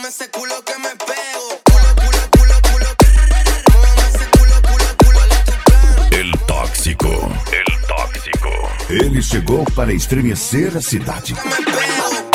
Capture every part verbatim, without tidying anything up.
Móveme ese culo que me pego. Culo, culo, culo, culo. Móveme ese culo, culo, culo. ¿Cuál es tu plan? El Tóxico, El Tóxico. Ele chegou para estremecer a cidade. Que me pego.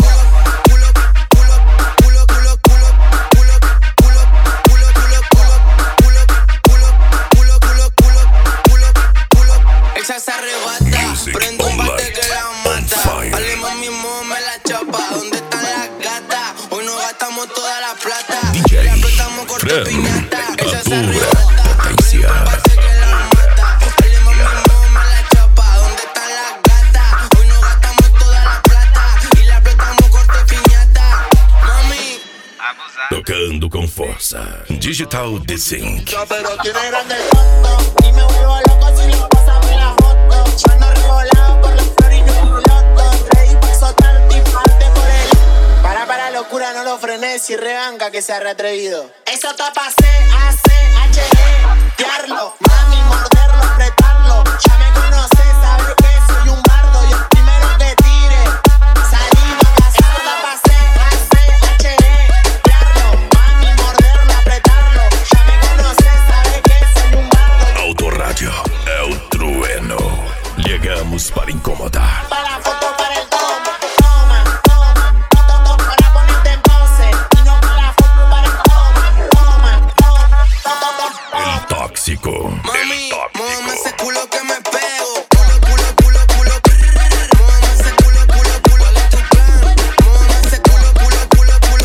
Se arrebata, Music prendo un bate que la mata. fire. Vale, mami, me la chapa. ¿Dónde están las gatas? Hoy nos gastamos toda la plata. D J Le apretamos corte Fran, piñata. Ella se a pura arrebata, potencia. prendo un bate que la mata. Vale, mami, me la chapa. ¿Dónde están las gatas? Hoy nos gastamos toda la plata. Y le apretamos corte piñata. Mami, Tocando com força. Digital Desync. Pero tiene grande foto y me vuelvo loco si le pasamos la foto. Yo ando revolado por los florinos y lotos. Ready pa' soltarte y parte por el. Para, para, locura, no lo frenes y rebanca que se ha reatrevido. Eso tapa C, A, C, H, E. Diarlo, mami, morderlo, apretarlo. Ya me conoces, sabes que soy un bardo y el primero que tire. Salimos a cazar, tapa C, A, C, H, E. Diarlo, mami, morderlo, apretarlo. Ya me conoces, sabes que soy un bardo. Autorádio é o trueno. Chegamos para incomodar. Para la foto, para el toma, toma, toma, toma, toma, para ponerte en pose. Y no para la foto, para el toma, toma, toma, toma, toma. El Tóxico, mami, El móveme Tóxico. ese culo que me pego. Culo, culo, culo, culo. Móveme ese culo, culo, culo. ¿Cuál es tu plan? Móveme ese culo, culo, culo, culo.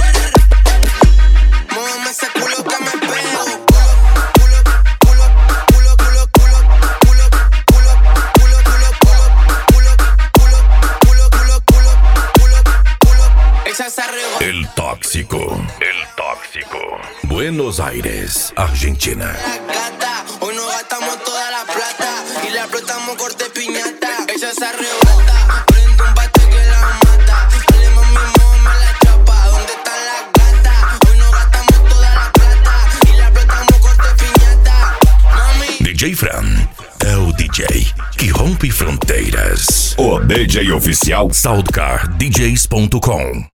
Móveme ese culo que me pego. Culo, culo, culo, culo, culo, culo, culo, culo, culo, culo, culo, culo, culo, culo, culo, culo, culo. Ella se arrebata. El Tóxico, El Tóxico. Buenos Aires, Argentina. La gata, hoy nos gastamos toda la plata y le apretamos corte piñata. Ella se arrebata, prende un bate que la mata. Dale, mami, móveme la chapa. ¿Dónde están las gatas? Hoy nos gastamos toda la plata y le apretamos corte piñata. Mami, D J Fran é o D J que rompe fronteiras. O D J oficial Soundcar D Js ponto com.